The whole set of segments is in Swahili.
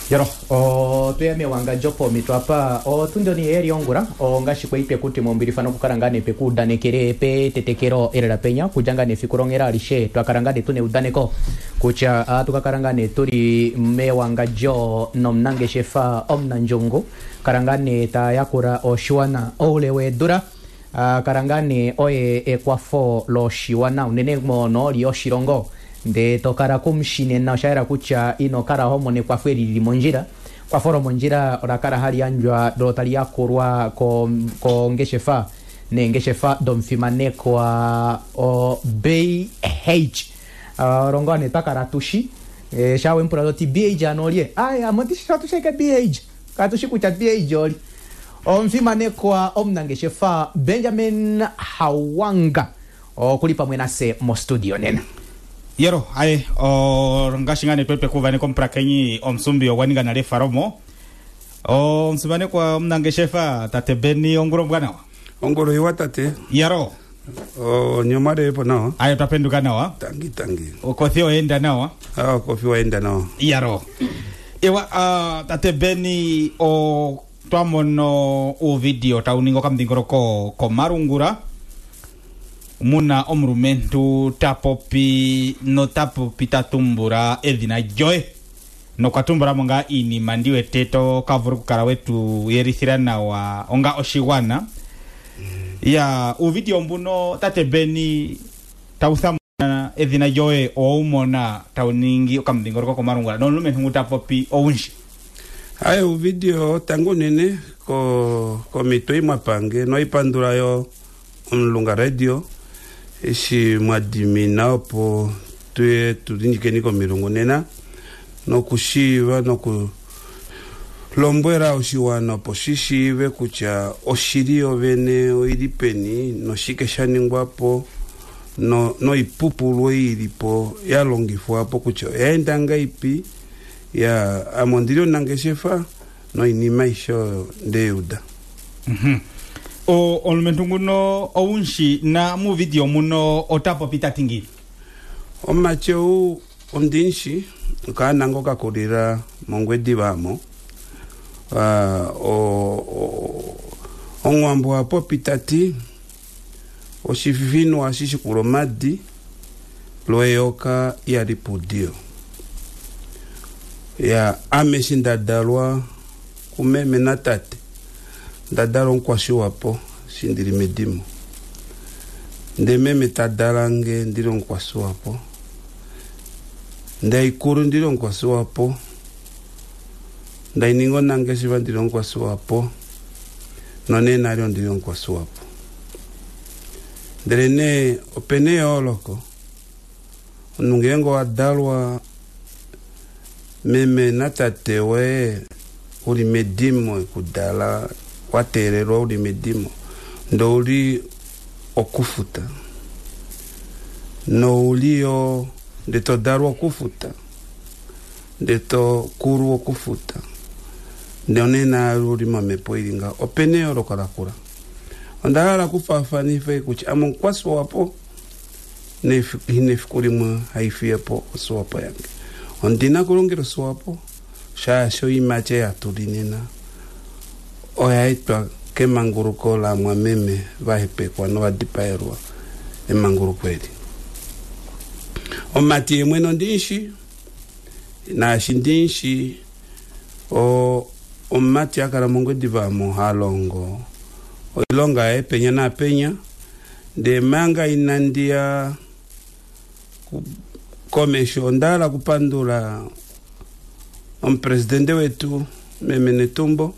Yaro, tuyame wanga jopo mitwapa, tundo ni eri ongura, ngashi kwa ipe kuti mombirifano kukarangane pe kudane kere pe tetekero erera penya, kujangane fikurongera alishe, tuakarangane tune udaneko, kucha tukakarangane turi me wanga jo nomnange shefa omnanjongo, karangane ta yakura o shiwana olewe dura, karangane oye ekwafo lo shiwana, unene mo no li o shirongo, de tokara kumshine na shaira kucha ino kara homo ne kwa feri limonjira kwa foro monjira orakara hali anjwa dotali yakurwa ko ngeshefa ne ngeshefa domfimane kwa o BH rongone takara tushi shawe mpura doti BH anolie aya motisha tusheke BH katushi kucha BH oli omfimane kwa omnangeshefa Benjamin Hawanga kulipa mwenase mo studio nena. Yero, ngashingane pepe kuvane kompra kenyi omsumbi waninga na lefa romo. Msumane kwa mnangeshefa tate Beni ongoro mgana wa? Ongoro hiwa tate. Yero. Nyomare epo nao. Ayo tapendu gana wa? Tangi. Kothio enda na wa? Kothio enda nao. Yero. Ewa, tate Beni tuamono video tauningo kamdingoro ko marungura. Muna omrumentu tapopi no tapopi tatumbura edina joy no kwatumbura monga ini mandiwe teto kavuru kukara wetu yerithirana wa onga oshiwana ya uvideo mbuno tate Beni tauthamuna edina joy o umona tauningi okamdingoroko komarungura no lumentu tapopi ounshi ayo uvideo tangu nene ko mitoi mapange no ipandura yo omlunga radio ishi mwadimina opo tuye tulinjikeni ko milungu nena no kushiva no ku lombwera oshiwana opo shishive kucha oshirio vene oilipeni no shikeshaningwapo no ipupulwe ilipo yalongifwapo kucha yaendanga ipi ya amondirio nangeshefa no inimaisho ndeuda. Olmentunguno ounshi na mu video muno otapo pitatingi omacheu ondinshi kana ngoka kulira mongwedi bamo ongwambo apo pitati oshivino ashishi kulomadi loeyoka ya ripudio ya ameshinda dalwa kumeme na tate dadalo nkwasi wapo sindiri medimo ndeme metadalange ndiro nkwasi wapo ndaikuru ndiro nkwasi wapo ndainingo nange shiva ndiro nkwasi wapo none nario ndiro nkwasi wapo nderene opene yoloko nungengo wadalwa meme natatewe uli medimo kudala waterero uli medimo ndo uli okufuta no ulio ndeto daru okufuta ndeto kuru okufuta ndonena uli mamepo ilinga opene yoro karakura ondala kufafanife kuchi amonkwasi wapo nefikuri mwa haifiepo oswapo yange ondina kulongero swapo shasho imache yatulinena oyaitwa ke manguruko la mwameme vahepekwa no wadipaerwa emanguruko eli omati emweno ndinshi na shindinshi omati akara mongo divamo halongo oilonga penya na penya de manga inandia komesho ndala kupandula presidente wetu Meme Netumbo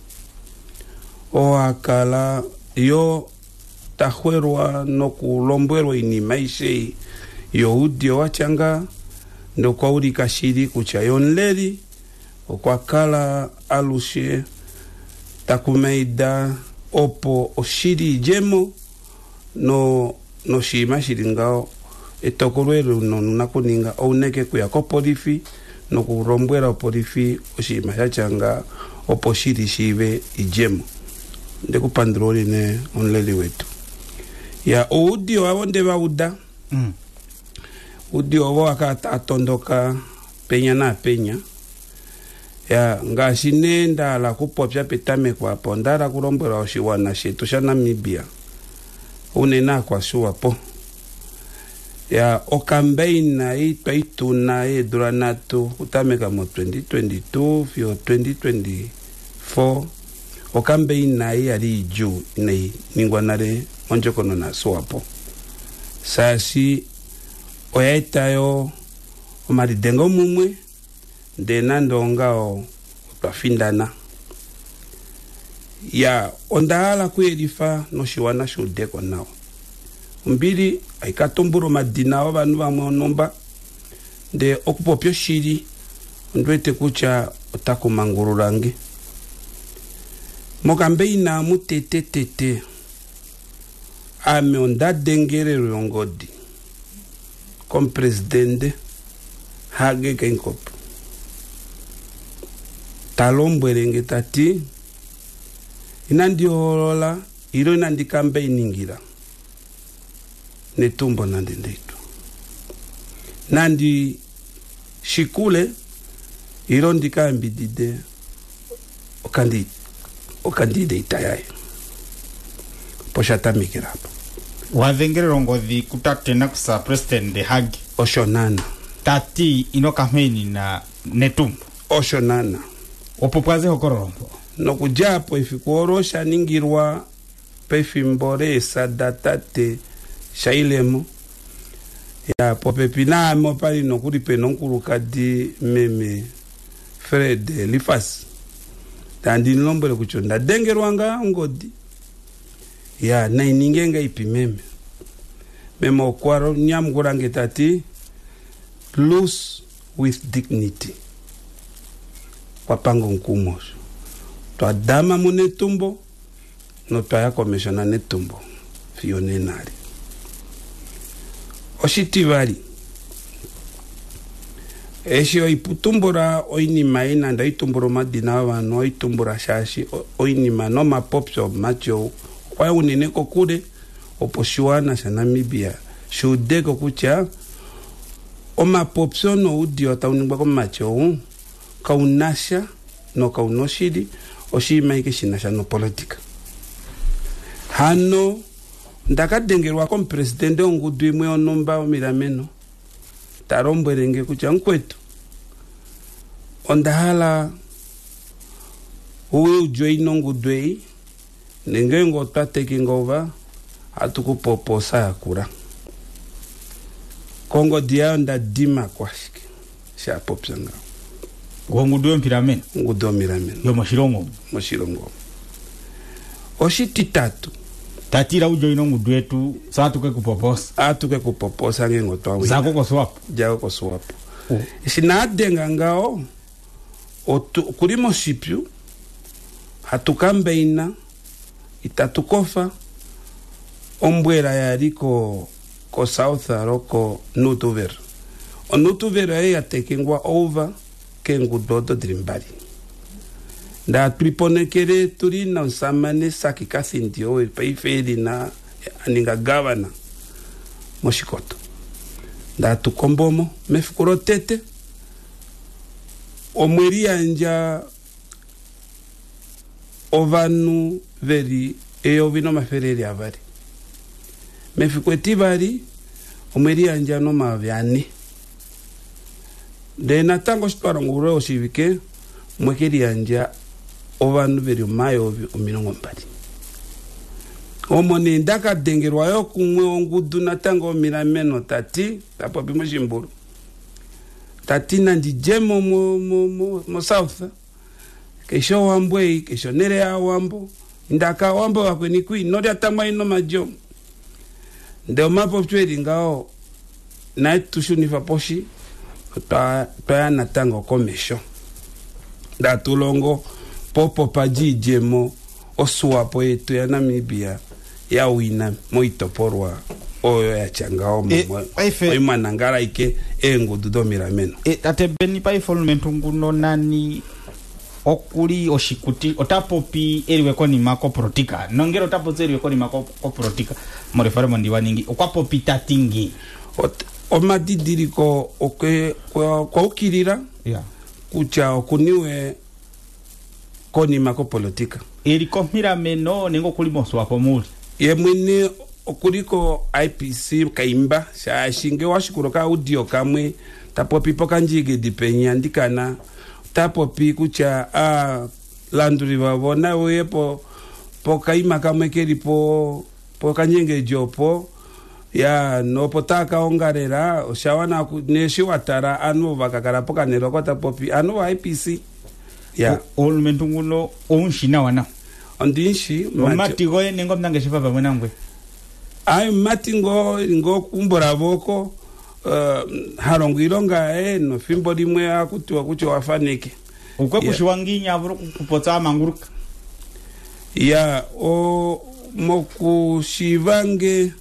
akala yo tahwerwa no kulombwerwa ini maishe yo udio wachanga ndo kwa uri kashiri kucha yonleri okwakala alushe takumeida opo oshiri jemo no shima shiringao etokorweru no nakuninga ouneke kuya koporifi no kurombwera oporifi oshima chachanga opo shiri shive ijemo ndekupandroli ne onleli wetu ya udio wabonde bauda udio waka atondoka penya na penya ya ngashinenda la kupopya petame kwa pondara kurombera oshiwana shetu sha Namibia unena kwa suwa po ya okambeina ituna eduranato utameka mo 2022 fio 2024 okambeina yali ju nei ningwanare onjokono na suwa po sasi oyaitayo omaridengo mumwe ndena ndongao twafindana ya ondala kuyelifa noshiwana shudeko nao mbili aikatumburo madina wa banu bamwe nomba de okupopyo shiri ndwete kucha otakumangururange mokambeina mutete ame onda dengere rongodi comme presidente hage kenkopo talombwerenge tati inandiolola ilo inandikambe iningira netumbo nandi ndetu nandi shikule ilo ndikambi dide okandide itayaye poshata mikirapo wavengere rongodhi kutatena kusa president de hagi oshonana tati ino kampeni na netumbo oshonana opopwaze hokororombo nokujapo ifikuorosha ningirwa pefimboresa datate shailemo ya popepinamo pali nokuri penonkurukadi meme Fred Lifas tandi nombole kuchonda dengerwanga ngodi ya nainingenga ipimeme memo kwaro nyamgurange tati plus with dignity wapango nkumosho twadama munetumbo no twaya komishona netumbo fionenari oshitivali eshi oiputumbura oinima ina ndaitumbura madina wano oitumbura shashi oinima no mapopso macho kwa unene kokure oposhiwana sha Namibia shudeko kucha omapopso no udio tauningwa ko macho kaunasha no kaunoshiri oshimaike shinasha no politika hano ndakadengerwa ko president ongudu imwe onomba omirameno tarombwerenge kucha nkwetu ondahala uwe ujwe inongudwei nengengo twa taking over atukupoposa yakura kongo dia onda dima kwashike sha popsanga ngudwe mpirameno ngudo mirameno yo moshirongo oshiti tatu tatira ujo inongudwe tu satuke kupoposa ngengo twa zako ko swap sinadenga ngao kulimo shipyu hatukambeina itatukofa ombwera yaliko ko south aroko nutuver onutuver ya tekengwa over kengudodo drimbali nda triponekere turina nsamane sakikasindio paifeli na aninga governor moshikoto nda tukombomo mefukuro tete omweri anja ovanu veri eovino mafereri avari mefikweti vari omweri anja no mavyane de natango shitwara ngure oshivike mwekeri anja ovanu veri mayo ominongo mbali omoni ndaka dengerwa yo kumwe ongudu natango mirameno tati tapo bimo shimburu tati nandi jemo mo south kesho wambwe kesho nere ya wambo ndaka wambo wakweni kui nori atangwa ino majo ndeo mapo chweri ngao na tushunifa poshi toya natango komesho da tulongo popo paji jemo osuwapo yetu ya Namibia ya wina moitoporwa oyo ya changao oimanangara ike ngududo mirameno tate beni pa ifolmentu nguno nani okuli oshikuti otapopi eriweko ni mako protika nongero tapo eriweko ni mako protika morefare mondiwaningi okwapopi tatingi omadidiriko kwa ukirira kucha okuniwe koni mako politika ilikomira meno nengo kulimoso wapo muli ye mwini okuliko IPC kaimba shinge washikuroka audio kamwe tapopi pokanjige dipenya ndikana tapopi kucha landuri wabona wepo pokaima kamwe kelipo pokanyenge jopo ya nopotaka ongarera oshawana neshi watara anu bakakara pokanero kota popi anu IPC ya olumentunguno onshina wana ondinshi matigo nengo mnange shipapa mwenangwe ay matingo kumbura boko harongo ilonga no fimbo limwe akutiwa kucho wafanike ukwe kushiwanginya aburo kupotsa amanguruka ya o mokushivange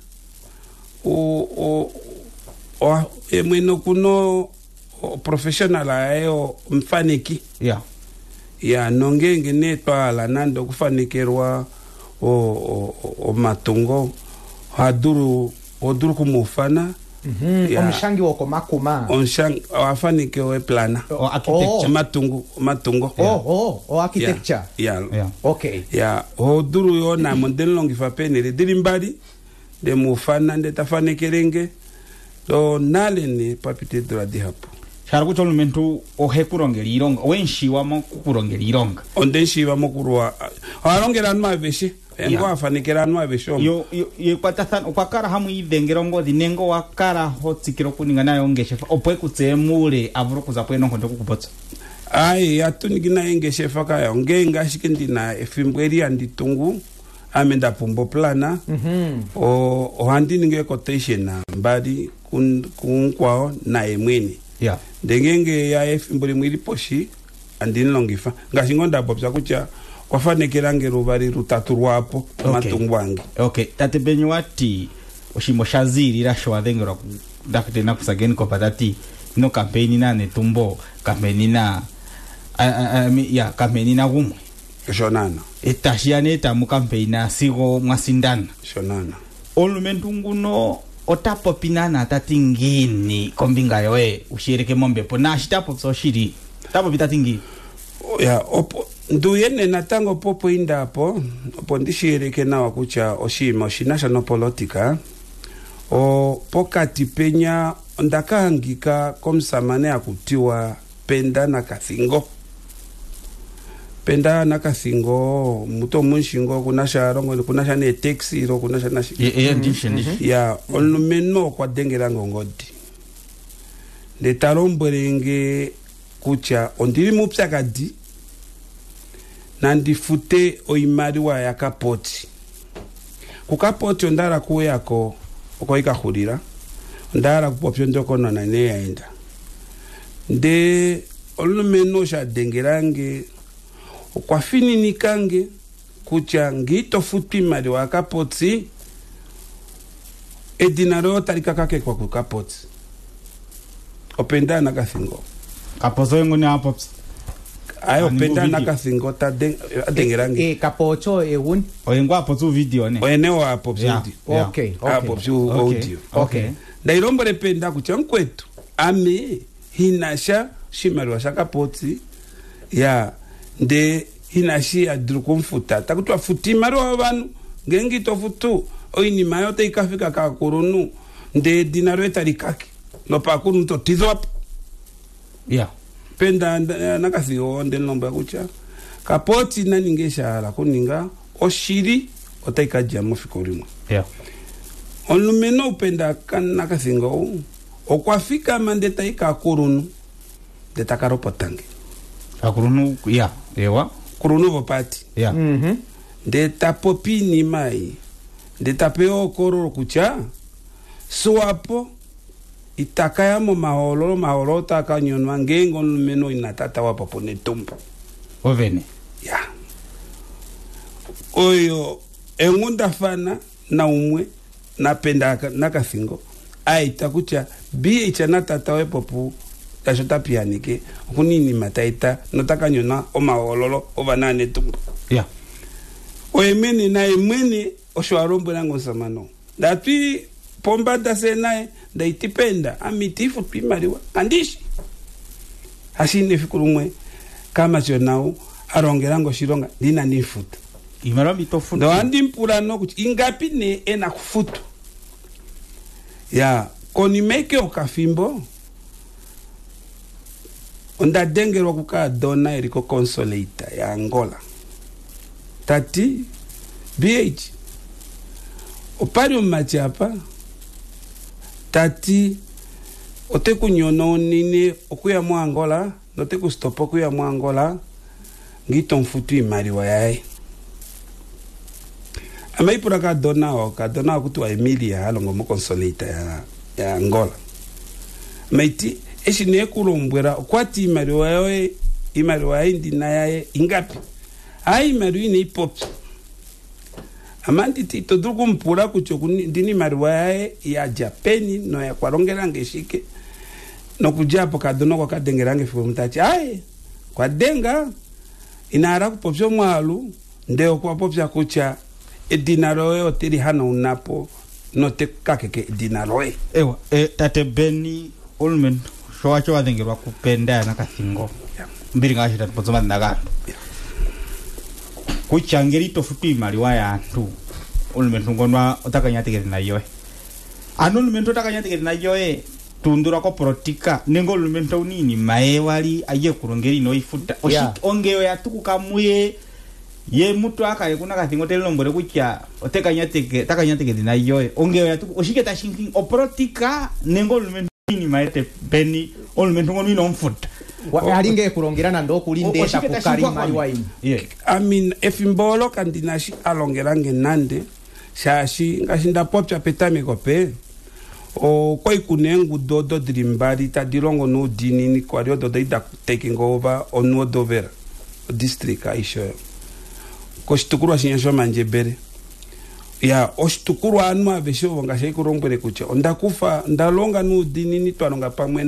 o emweno kuno professional ayo mfaniki ya nongenge netwala nando kufanikerwa o matungo haduru kumufana omshangi woko makuma omshangi afanike we plana architecture matungo architecture okay ya hoduru yona model longifa penere dilimbali de mufana ndetafanekerenge do nalene papite droit hapo shara kucho lumentu ohekurongera ironga wenshiwa mo kukurongera ironga ondenshiwa mo kurwa arongera nmabeshi engo afanikera nmabesho yo kwatatan okwakara hamu idengera ngo dinengo wakara hotsikiro kuninga nayo ngeshefa opwe kutsemule aburo kuza pweno nkondo kukupotsa ai atunigina ngeshefa kaya ngenga shikindina efimbweri anditungu amenda pumbo plana o handi ninge quotation mbadi kunkwao na emweni ndengenge ya efimbweri mwiri poshi andini longifa ngashingonda bobza kucha kwafanekera ngerubari rutatu rwapo matungu wange tate benyo wati oshimo shaziri rasho wadengera dakte na kusageni ko patati no campaign na netumbo campaign na campaign na gumwe shonana etashiane eta mu campaign na sigo mwasindana shonana olumentunguno otapo pinana tatingini kombinga yoe ushireke mombe pona shitapo so shiri tapo pitatingi ya opo nduyene natango popo indapo opo ndishireke na wakucha oshima national politika o pokati penya ndakahangika komsamane akutiwa penda na kathingo muto munshingo kunasha rongo kunasha ne taxi ro kunasha na ya olumeno kwa dengera ngongodi de talomberenge kucha ondiri mupsakadi nandifute oimariwa yakapoti kukapoti ondara kuyako okoika khulira ondara kupopyo ndoko nona ne yaenda nde olumeno sha dengerange okwafinikange kucha ngito futi imariwa yakapoti edinaro talika kake kwa kukapoti openda na kathingo kapozo ngone apops ayo penda na kathingo ta dengerange kapocho eun oyengo apotso video ne oyene wa apopso audio ndairombore penda kucha nkwetu ame hinasha shimarwa shakapoti ya nde hinashi adru kumfuta takutwa futi marwa abantu ngengi tofutu oini mayo te ikafika ka kurunu nde dinaro etarikaki no pakuru to tizop penda nakasiyo nde nomba kucha kapoti naningesha ala kuninga oshiri otaikaja mofikolimo onumeno penda kan nakasingo okwafika mandeta ikakurunu detakaropotange akurunu ewa kurunu vopati ndeta popini mai ndeta peo kororo kucha suapo itakaya mo maholo takanyonwa ngengo lumeno inatata wapo ne tumbo ovene oyo engunda fana na umwe napenda nakasingo aita kucha bi chana tata wepopu tashota pianike kunini mataita notakanyona omaholo ovanane tumbo oyemeni na emweni oshwarombo nango samano dati pomba da senae ndaitipenda amitifu primariwa andishi asine fikurumwe kama chonao arongerango shironga ndina nifuta imarami tofuta ndo andi mpurano kuti ingapi ne ena kufutu ya konimeke okafimbo onda dengerwa kuka dona eriko consolata ya Angola tati BH opari omachapa tati ote kunyono nini okuya mu Angola note kustopo okuya mu Angola ngito mfutu imariwa yae amaipura ka dona kutu wa Emilia halongo mo consolata ya Angola maiti eshine kulombwera kwati imariwa yae ndina yae ingapi ai imariwa ni pop amandi tito duku mpura kucho ndini imariwa yae ya Japani no ya kwarongerange shike no kujapo kadona kwa kadengerange fiko mtachi ai kwa denga inara kupopsho mwalu ndeo kwa popsha kucha edinaroe otiri hana unapo note kakeke edinaroe ewa tate Beni Olmen shoacho wadengerwa kupenda na kathingo mbiri ngashita tupozoma ndagano kuchangerito fupi maliwa ya antu Olmen ngonwa otakanyatike nayo Olmen otakanyatike nayo tundura ko protika nengo Olmen nini maewali aye kurongeri no ifuta ongeyo ya tukukamuye ye mutu akaye kuna kathingo telombore kucha takanyatike nayo ongeyo ya tuku oshike tashinking oprotika nengo Olmen nini maete Beni Olmen ngono ino mfuta alinge kurongerana ndo kulindesha kukarima iwaini efimbolo kandinashi alongerange nande shashi ngashinda popcha petame kope o koi kunengu dodo drimbari tadirongo no dini ni kwario dodo ida taking over onu dovera district aisho ko shtukuru ashinyasho manjebere ya oshtukuru anu avesho ngashe kurombere kucha ndakufa ndalonga no dini ni twanonga pamwe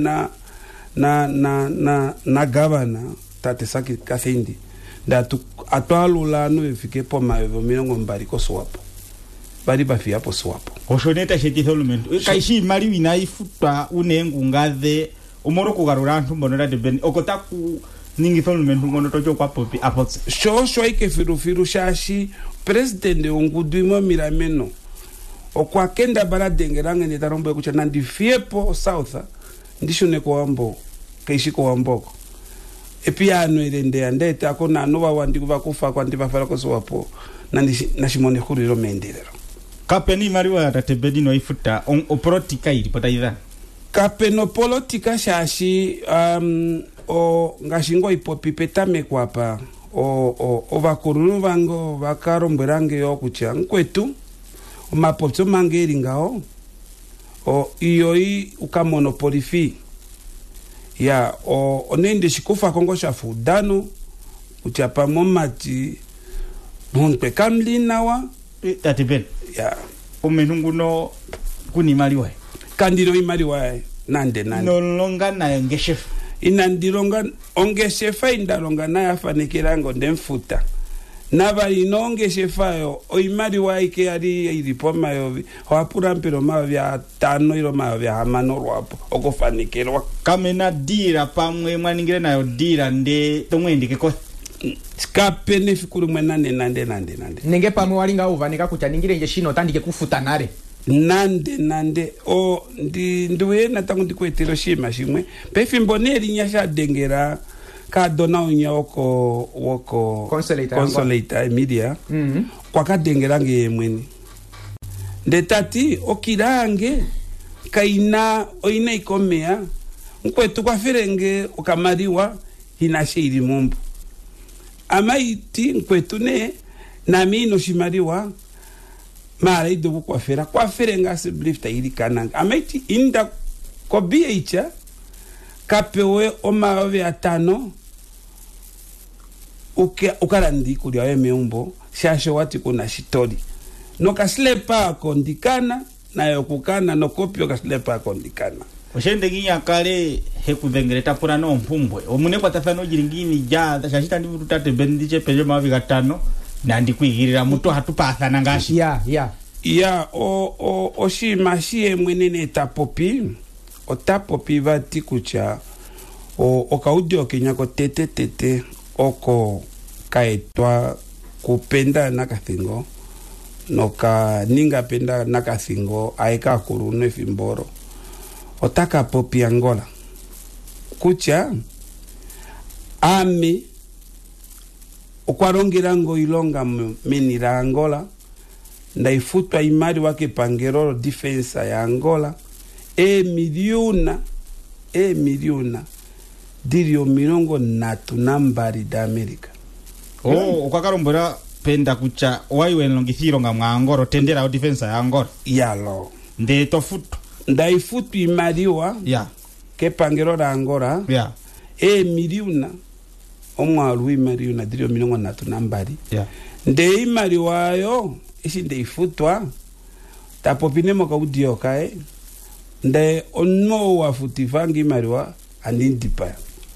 na governor tate saki kathindi ndatu atwalula no efike poma evo milongo mbari ko swapo bari bafia hapo swapo oshoneta shetizo Olmen kaishi mali wina ifuta unengu ngathe umoro kugarura antu mbonera de Beni okotaku ningi Olmen ngono tocho kwa popi apotse shosho ike firu shashi president ongudwimo mirameno okwa kenda bara dengerange ne tarombo kucha nandi fiepo south ndishone ko ambo kaishi ko amboko epiano irende andete akona no wandi kuva kwa ndibafala ko swapo nashimone khuriro mendelero kapeni mariwa ya tate Beni no ifuta oprotika iri potaida kapeno politika shashi o ngashingo ipopipetame kwapa o vakurunu vango vakarombwerange yo kucha nkwetu mapopso mangeri ngao iyoi ukamonopolifi ya onende shikufa kongo shafu dano uchapa momati nonpe kamlinawa tate Beni ya umenunguno kuni maliwa kandiro imaliwa nande no longa na ngeshefa inandironga ongeshefa indalonga na yafanekirango ndemfuta naba inongeshefa yo oimaliwa ike ali iripoma yo wapura mpero mavya 5 iro mavya hamano rwapo okofanikirwa kamena dira pamwe mwaningire nayo dira nde tomwendike ko skapene fikuru mwenane nande nenge pamwe walinga uvanika kucha ningire nje shino tandike kufuta nare nande ndiwe natangu ndikwetero shima shimwe pefimbo neri nyasha dengera ka dona unya woko consolata media kwa kadengerange mweni ndetati okirange kaina oina ikomea nkwetu kwa ferenge okamariwa hinashiri mumbu amaiti nkwetu ne nami no shimariwa mara ido kwa ferenga se blifta ili kananga amaiti inda ko bicha kapewe o mawe atano ukarandi kulia yemeumbo shasho wati kuna shitori no kaslepa kondikana na yokukana no kopio kaslepa kondikana oshende ginya kale hekudengereta pura no mpumbwe omune kwa tafano jiringini ja shashita ndi tate Beni che peje mawe gatano nandi kwigirira muto hatupathana ngashi ya o shima shie mwenene tapopi o tapopi vati kucha o kaudio kinyako tete oko kaetwa kupenda nakathingo noka ninga penda nakathingo aika kurune fimboro otaka popi Angola kucha ami okwarongirango ilonga menira Angola ndaifutwa imari wake pangeroro defense ya Angola miliona dirio mirongo natu nambari da Amerika. Ukakarombera penda kucha waiwe nlongithiro nga Angora tendera defense ya Angola yalo nde tofutu ndaifutu imariwa ke pangeroro Angola miliona omwalu imariona dirio mirongo natu nambari nde imariwayo isi ndeifutwa tapopinemo kaudio kae nde onno wafutivangi mariwa andindipa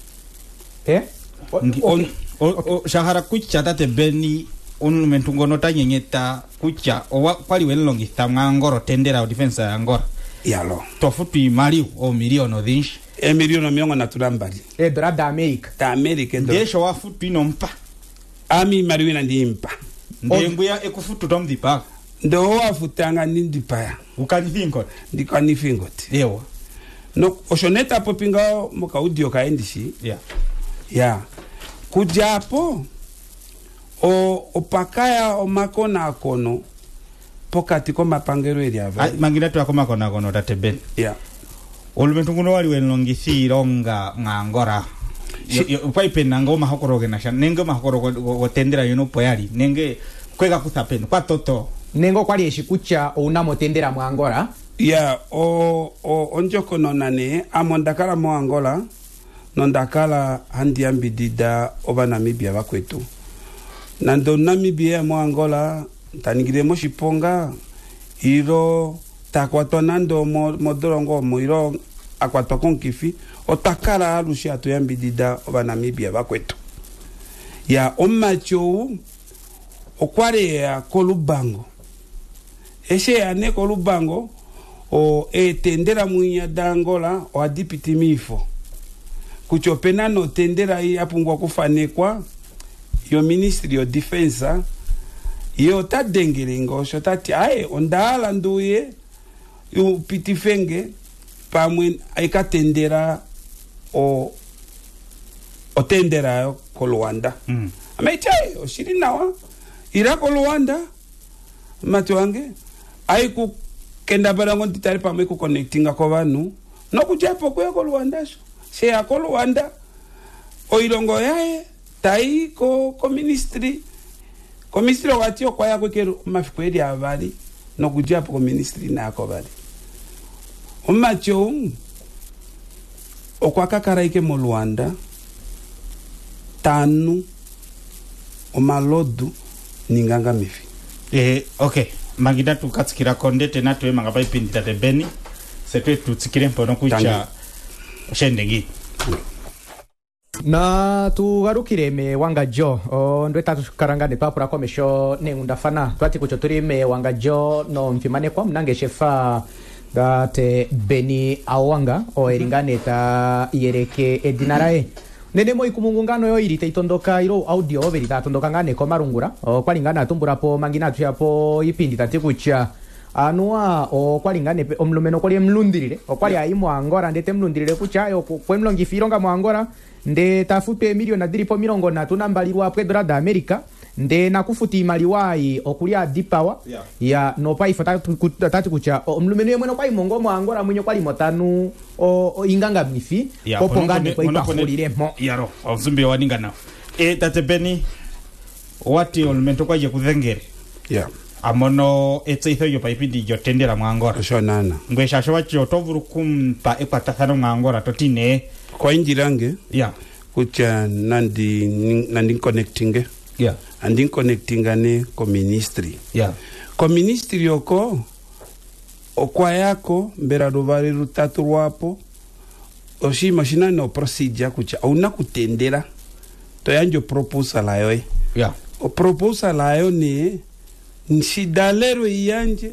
shahara kucha tate beni mentungono tanyengeta kucha kwali welongitha Angora tendera defense ya Angola yalo tofutu imali o miliono dhinshi miliono mirongo natu nambari dola da America ndesho wafutu inompa ami mariwina ndimpa ndenguya ekufutu tomdipaka ndo wafutanga ndindipaya ukanifingot ndikanifingot ewa no oshoneta popinga mukaudio kaendishi kujapo opakaya omakona akono pokati ko mapangero eriava mangina tu akoma kono tateben olumentunguno wali wenlongithiro nga Angora upaipenna ngoma hakoroge nasha nenge mahokorogo gotendera yuno poyali nenge kwega kutapeni kwa toto nengo kwali eshikucha unamotendera mu Angola onjoko nonane amondakala mu Angola nondakala handi ambidida oba Namibia bakwetu nando Namibia mu Angola tanigiremo shiponga iro takwato nando modorongo muiro akwato konkifi otakala alushi atoyambidida oba Namibia bakwetu omacho okware ya kolubango eshe ane kolubango tendera muinya da Angola o adipiti mifo kuchopena no tendera apungwa kufanekwa yo Ministry of Defense yo tadengerengo shotati ondala nduye yo pitifenge pamwe aikatendera o tendera ko Luanda amaitai oshirinawa ira ko Luanda matwange aiku kenda barango titari pamwe ku connectinga ko banu no kujapo ko Luanda se ko Luanda oirongo yae tai ko ministry wakati okwaya kwekero mafikweli abali no kujapo ko ministry nako bali omacho okwakakaraike mu Luanda tanu omalodu ninganga mifi okay magida tukatsikira kondete natwe mangapa ipindita te beni setwe tutsikire mpono kucha shendengi na tugarukire me wanga jo ndweta tukarangane papura komesho ne undafana twati kucho turi me wanga jo no mfimane kwa mnange shefa date Beni Awanga eringane ta yereke edinarae nene moi kumungungano yo irite itondoka iro audio verita tondoka ngane ko marungura kwalingana atumbura po mangina tu yapo ipindi tatikucha anua kwalingane omlumeno kwali mlundirire kwali aimo Angora ndete mlundirire kucha yo kwemlongi fironga mu Angora nde tafupe milioni diripo mirongo na tunambalirwa pwe dola da America nde nakufuti maliwai okulia dipawa ya no pai fatati kucha omlumeno yemwe no pai mongo mu Angora munyo kwali motanu inganga mifi popongane kwa ipakhulire mo yaro ozumbi waningana tatebeni wati olmento kwaje kuthengere amono etseitho yo paipindi jo tendera mu Angora shonana ngwesha shwacho tovurukum pa ekwatathano mu Angora totine kwa injirange kucha nandi connecting andi connecting ane ko ministry ko ministry yoko okwa yako mbera ruvari rutatu rwapo oshima shina no procedure kucha una kutendera to yanjo proposal ayo o proposal ayo ni nshidalero yanje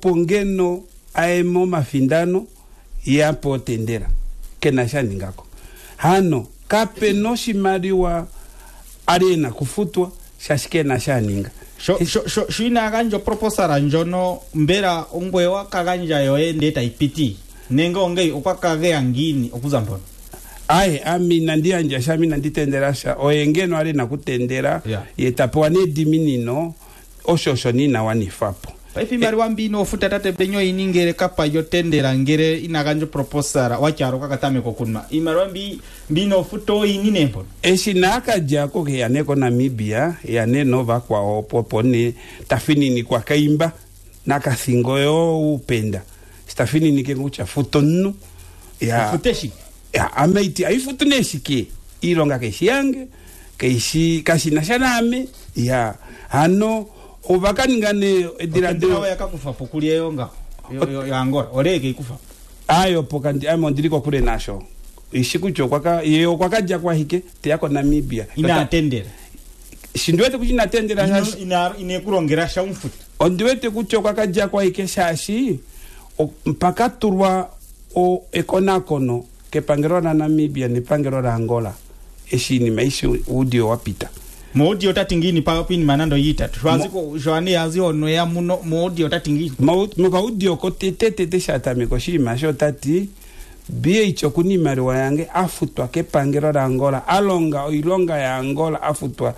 opongeno aemo mafindano yapo tendera kenasha ningako hano kapeno shimaliwa arena kufutwa shashike na shaninga sho ina ganjo proposal njono mbera ongwewa kaganja yoe ndeta ipiti nenga onge okwakage angini okuzambona ai amina ndianja shamina nditenderasha oyengeno arena kutendera yetapoa ne diminino oshosho nina wanifapo paipi mari wambino futa tate penyo iningere kapa yotendera ngere inaganjo proposal wacharo kakatame kokunma imari wambi mbino futo ininembo eshinaka jako ke yaneko Namibia yane nova kwa opopo ni tafini ni kwa kaimba nakasingo yo upenda stafini ni kengucha futo nnu ya futeshi ya ameiti aifutu neshiki ilonga keshiange keshi kashina shaname ya hano obakaningane ediradero yakakufa pokulie yonga ya Angola orege ikufa ayo pokandi amondiriko kule nasho ishikucho kwaka yeyo kwakaja kwa hike teyako Namibia ina tendera shindwete kuchina tendera ine kurongera sha umfuta ondiwete kucho kwakaja kwa hike shashi mpaka turwa o ekonakono ke pangero na Namibia ni pangero na Angola eshini maishi udio wapita Modi otatingini pa pini manando yita twaziko joani azio ya muno modi otatingini muka udio ko tete shata mikoshima shotati bie ichokuni mariwa yange afutwa ke pangero la Angola alonga oilonga ya Angola afutwa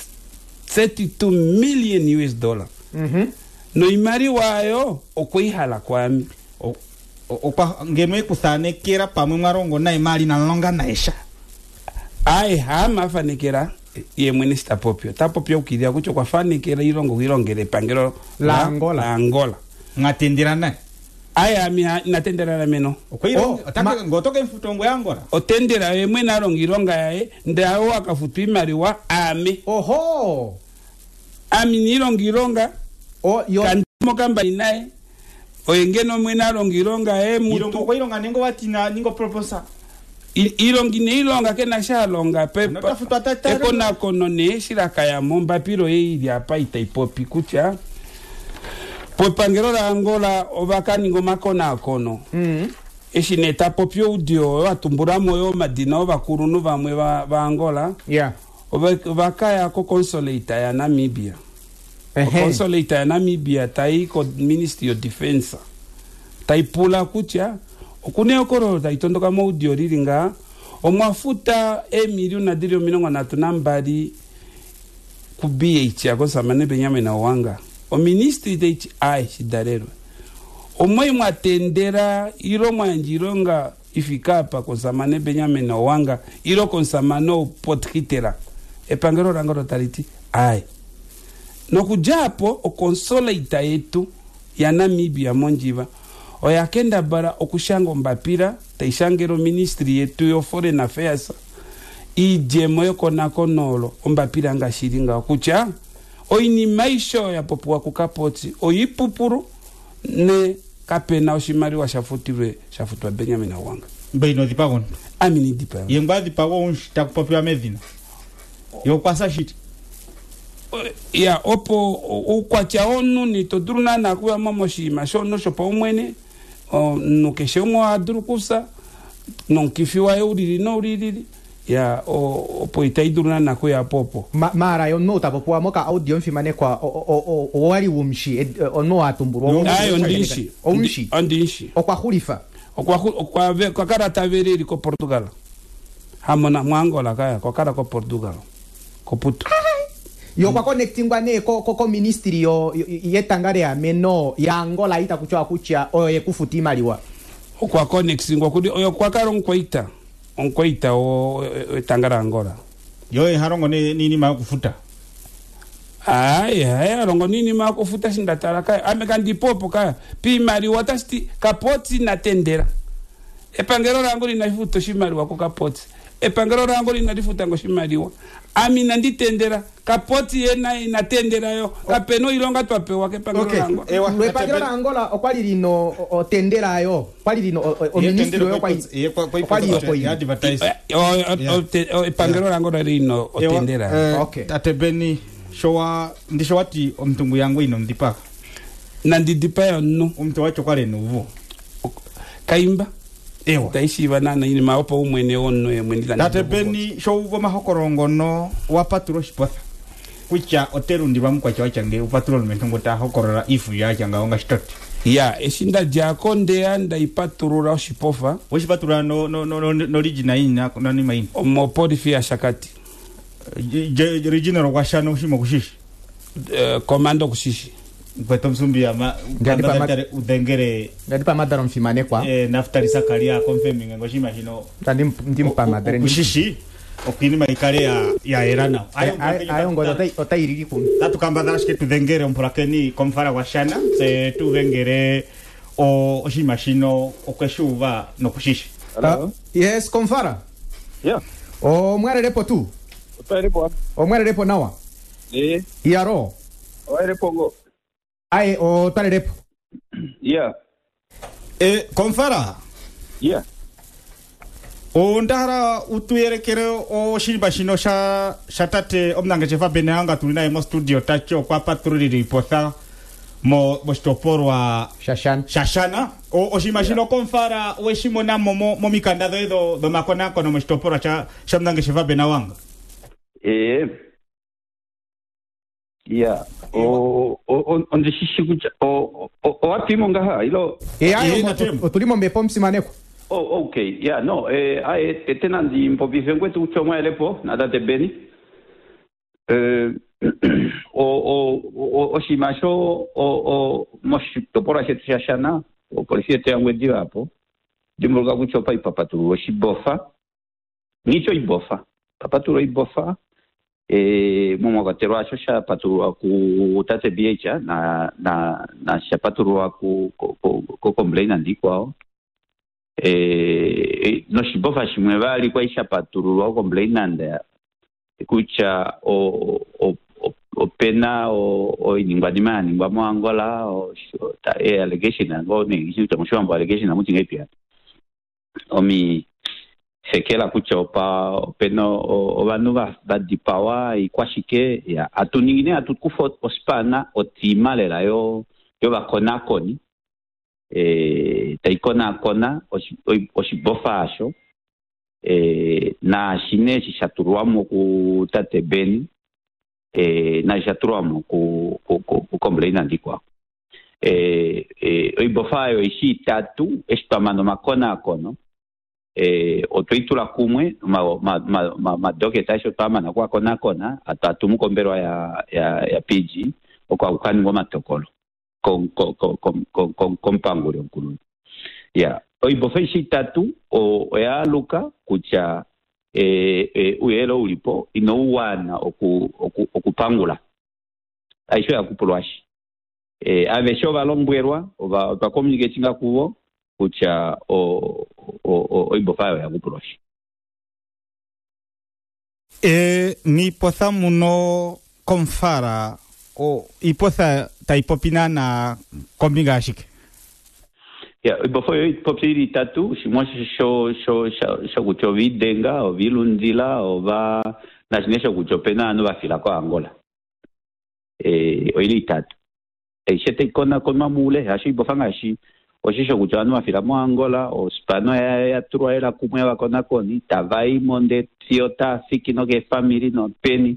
$32 million no imari wayo okuihala kwami okwa ngemwe kuthane kera pamwe marongo na imali na longa naisha ai hama fanikera ye minister tapopio ukidia kucho kwa fanikera ilongo ilongere pangero la Angola ngatendera na aya mi natendera na meno okwiro ataka ngotoke mfutongo ya Angola otendera yemwe narongironga yae ndawo akafutu imari wa ame oho ami nirongironga kandimo kamba inae oyengeno mwe narongironga mutu ko ironga nengo watina ningo proposal ilongi ne ilonga kena shalonga pepa ekona kono ne shiraka ya momba piro yeiri apa itaipopi kucha popangero la Angola obakani ngoma kona kono eshineta popio udio watumbura moyo madina obakuru no bamwe ba Angola obakaya ko consulate ya Namibia consulate ya Namibia tai ko Ministry of Defense tai pula kucha okune okoro taitondoka mo udio riringa omwafuta emilioni na dirio minongo na tunambari ku BH akosamane Benjamin Wanga o ministry de HI shidarero omwe mwatendera iro mwanjironga ifikapa kosamane Benjamin Wanga iro konsamano potkitera epangero rangoro tariti ai nokujapo o consolate yetu ya Namibia monjiva oyakenda bara okushango mbapira taishangero ministry yetu yo foreign affairs ijemo yoko nakonolo ombapira ngashiringa kucha oini maisho ya popua kukapoti oyipupuru ne kapena oshimari wa shafutwa Benjamin Wanga beino dipagon amini dipagon yemba dipagon takupopia medina yo kwasa shit ya opo ukwacha onu ni todruna na kuya mamoshima shono shopa umwene no keshomo adrukusa non kifiwa euriri no uriri ya opo itaiduruna na kuya popo mara yo no tapopo moka audio mfimane kwa wali wumshi ono atumburu ayo ndinshi ondinshi okwa khulifa kwa karata vereri ko Portugal hamona mwangola kaya kwa kara ko Portugal ko puto yo kwa connectingwa ne ko ministry yo yetangare ya meno ya Angola ita kuchoa kucha oye kufutima liwa kwa connectingwa kudi oyo kwa karo onkoita o tangara Angola yo harongo nini ma kufuta aya rongo nini ma kufuta shindatara kaya amekandi popo kaya pimari watasti kapoti na tendera epangero rango linafuto shimari wako kapoti epangero rango linalifuta ngo shimariwa amina nditendera kapoti yena inatendera yo kapeno ilonga twapewa ke pangero rango epangero la Angola okwali lino otendera yo kwali lino o ministry yo kwali advertise epangero rango lino otendera okay tatebeni showa ndisho wati omtungu yangu ino ndipaka na ndidipa yo no umtu wacho kwale nuvu kaimba ewa taishi banana ini maopa umwene ono mwenila tate beni show goma hokorongo no wapaturo shipotha kucha hotel ndi bamukwa chawachange upaturo lumentongo ta hokorora ifu ya changa onga shitoti ya eshinda jako ndeanda ipaturura shipofa oshipatura no original ina nani maini omo podifi ya shakati original kwashano shimo kushishi komando kushishi kweto msumbi ama ngadi udengere ngadi pa madaro mfimane kwa naftali sakalia confirming ngoshima shino ndi mpa madare kushishi okini maikale ya erana ayo ngodo otairiri kun tatu kamba dashke tudengere mpolakeni komfara washana se tudengere o shima shino okweshuva no kushishi. Yes, komfara. Yeah. O mwere repo tu. O mwere repo nawa. Iaro. O repo go. Ai o tare repo. Yeah. Komfara. Yeah. O ndara utuyerekere o shimba shino shatate omnanga chefa beneanga tulina emo studio tacho kwa patruliri potha mo stoporwa shashana o shima shino komfara we shimona mo mikanda do makona kono mo stoporwa cha shamnanga chefa benawanga. Yeah. On the shishikucha o atimo ngaha ilo. Ayo tulimo mepo msimaneko. Oh, okay. Yeah, no. Tenandi improvisazione questo ucciamo elepo, nada te beni. O shimasho o moshito pora chetu shashana o polisi yangu ndio hapo. Dimruga kuchopa ipapatu o shibofa. Nicho ibofa. Papatu ibofa. Mumo gatero acho sha patu ku tate biecha na shapatu ku complain andikwao. No shibofa shimwe bali kwa isha paturulwa complainanda kucha o pena o iningwa mo Angola o ta allegation ngo ni ichuta mshombo allegation na mutinga pia omi sekela kucha opa pena o vanuva badipawa ikwashike ya atuningine atukufo ospana otimale la yo bakonakoni taikona kona oshibofa asho na shine shaturuamo ku tate beni na shaturuamo ku complain andikwa oibofa yo ishi tatu estamano makona kono otoitula kumwe ma doketa sho tamana kwa kona atatumu kombero ya PG okwa ukani ngoma tokolo con pangure nkulu ya oibofeshi tatu o ya luka kucha uyelo ulipo inouwana okupangula aisho ya kupulwashi avesho balongwerwa oba communicating kuwo kucha oibofayo ya kupulwashi ni potha muno komfara o ipotha taipopina na kombinga ashike. Yeah, before popiri tatu, shimo sho kuchovi denga o vilundila o va na shinesha kuchopena no bafila kwa Angola. Oili tatu. Shete kona mamule hashi bofanga shi o shisho kuchana bafila mo Angola o spano ya truela kumwe bakona koni tavai monde tiota fikino ke family no peni.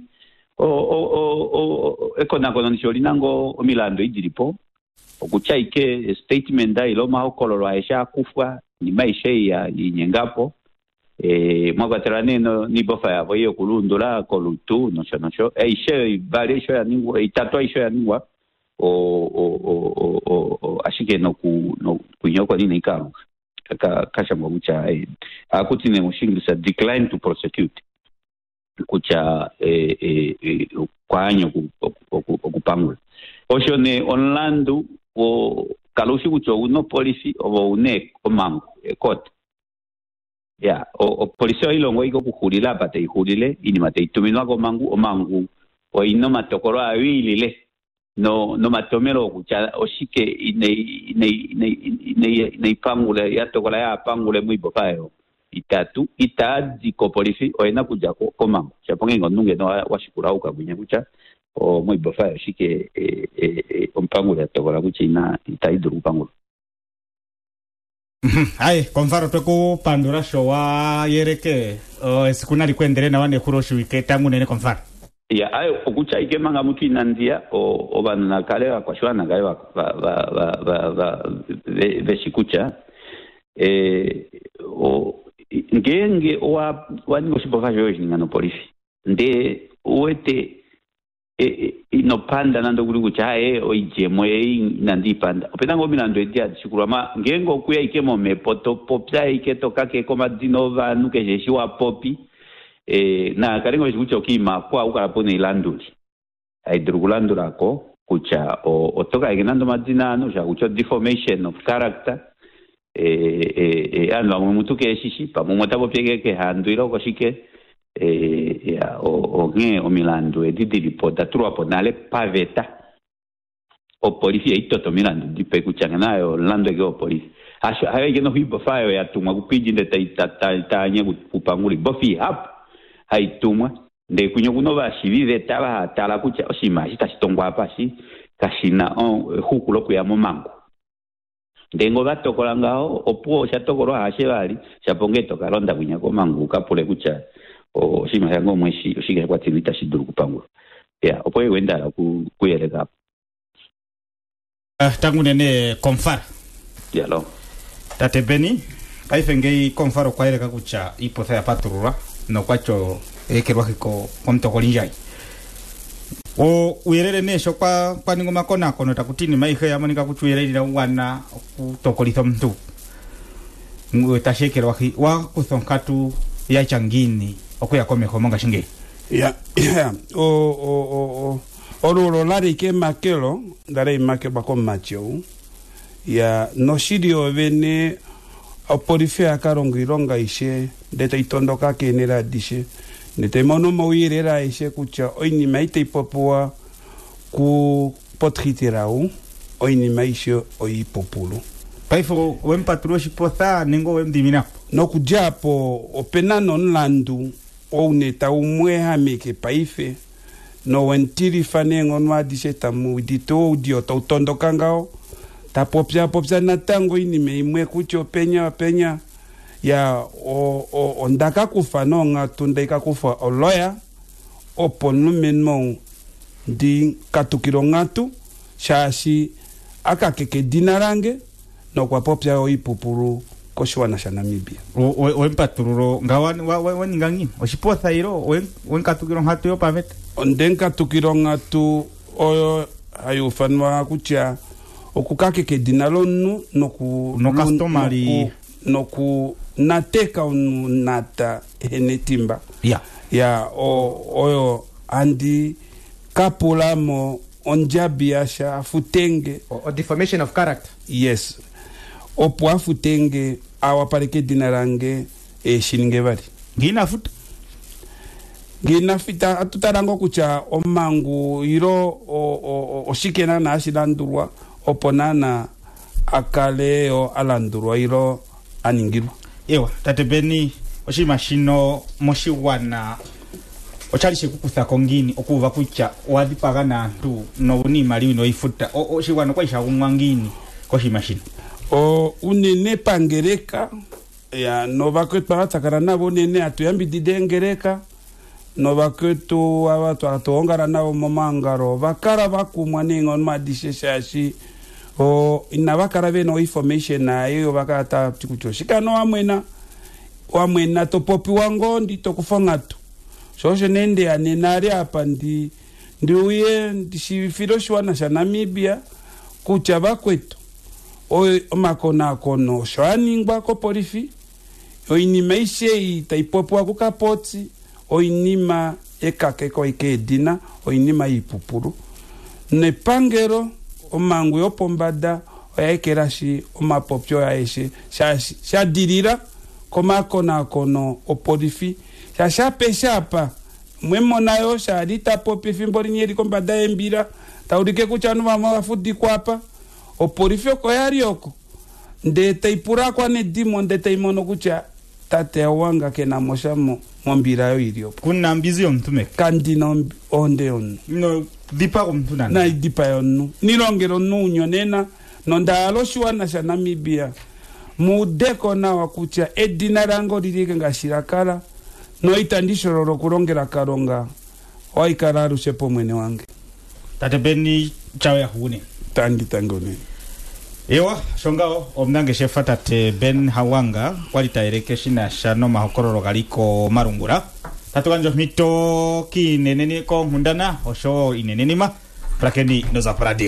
Ekona kono nisholinango omilando idiripo okuchaike statement da iloma okololo aisha kufwa ni maisha ya nyengapo mwagaterane no ni bofa ya boyo kulundula kolutu no aisha valesho ya ningwa itatu aisha ya ningwa ashike no kunyoko ni ikalo kasha mwabucha akutine mushingisa decline to prosecute kucha kwa anyo okupangula osho ne onlandu o kalushi kucho uno policy obo une omangu ekot ya o policy ilongo iko kuhulila bate ihulile ini mate ituminwa ko mangu o ino matokoro awilile no matomero kucha oshike ine ipangule ya tokola ya pangule muibofayo itatu itadi ko policy oena kuja ko mangu chaponge ngonunge no washikura ukabunya kucha o muibofa yoshike ompangule atokola kuchina itaiduru pangula Hai konfaro toko pandura showa yereke sikuna likwendele na wane kuroshi wike tangu nene konfaro ya ayo okucha ikemanga mutu inandia o bana kale kwa shwana gayo veshikucha o ngenge wani ngoshiboka joji ngano polisi nde uwete inopanda nando kuli kucha oijemwe nandi panda opena ngomi nando etia shikurama ngengo kuya ikemo mepoto popya iketoka ke koma dinova nuke jeshiwa popi na karengo shikucha okima kwa ukarapone ilanduli aidurugulandurako kucha otoka igenando madinano ja kucha deformation of character ando amutu ke shishi pa mumota popye ke handuira ko shike ya o Milando edidi ripota troppo nale paveta o polisi itoto Milando di pekuchanga nayo lando ke o polisi asho haye ke no hibo fayo ya tuma kupiji ndeta tanya kupanguli bofi hap haitumwa nde kunyo kuno bashivive taba tala kucha oshima shitashitongwa pashi kashina hukulo kuya momango ndengo batokola ngao opo shatokolo hashe bali shapongeto kalonda kunyako mangu kapule kucha o shima yango mweshi oshige kwa tilita shiduru kupangula ya opo wenda kuyeleka tangu nene konfara ya lo tate Beni kaifengei konfaro kwa eleka kucha ipotha ya patrura no kwacho ekerwahiko komtokolinjai o uyerere nesho kwa ningo makona kono takutini maihe yamonika kuchuyerere na wana kutokolitha mtu tashekerwahi wa kuthonkatu ya changini okuya komeho monga shinge ya o lari ke makelo dare make bako macho ya no shidio vene o porifea karongironga ishe deta itondoka kenera dishe nete mono moirera ishe kucha oini maite ipopua ku potritirau oini maisho oipopulu paifo wem patrushi potha ningo wem diminapo no kujapo openano nlandu o neta umweha meke paife no wentiri fanengo nwa dishe tamu dito udio to tondoka ngao ta popya na tango ini meimwe kucho penya ya o ndaka kufa no ngatu ndeka kufa o lawyer oponu menmo di katukiro ngatu shashi akakeke dinarange no kwa popya o ipupuru koshwana sha Namibia o empatururo ngawani wa ningangi oshipotha iro o katukiro ngatu yo paveta ondenka tukiro ngatu o ayufanwa kucha okukakeke dinalo no customary noku nateka nata enetimba ya oyo andi kapula mo onjabiasha futenge o deformation of character yes opo afutenge awapareke dinarange shininge bari ngina fita atutarango kucha omangu iro oshikena na ashilandurwa oponana akaleo alandurwa iro aningirwa ewa tate Beni oshimashino moshiwana ochalishe kukutha kongini okuva kucha wadipaga nantu no unimali no ifuta oshiwana kwaisha umwangini koshimashino unene pangereka ya no bakwetu batakara nabo nene atuyambi didengereka no bakwetu abatu atongara nabo momangaro bakara bakumwa ningo madishe shashi inabakara beno information na yo bakata tikuchoshika no amwena to popi wango ndito kufangatu shosho nende anenari apa ndiuye ndishifiro shwana sha Namibia kucha bakwetu omakona kono shwaningwa ko porifi oinima ishe taipopwa kukapotsi oinima ekake ko ikedina oinima ipupuru nepangero omangu yopombada oyekerashi omapopyo yaeshe shadirira komakona kono oporifi shapeshapa mwemonayo sharita popifi mborinyeri kombada embira taurike kuchanu mama wafudi kwapa oporifi oko yarioko ndete ipura kwa nedimo ndete imono kucha tate wanga kena moshamo mwambira yo iriopo kuna mbizi yo mtume kandina onde onu no dipa omtuna na dipa yonu nilongero nunyo nena nondalo shwana sha Namibia mudeko na wakucha edina rango lirike nga shirakala noita ndishororo kurongera karonga waikararu shepo mwene wange Tate Beni chawe ya hune tandi tangone ewa shongao omnange shefa Tate Ben Hawanga walitaereke shina shano mahokororo galiko Marungura tatukanjo mito ki neneni ko hundana osho inenenima prakeni noza pradi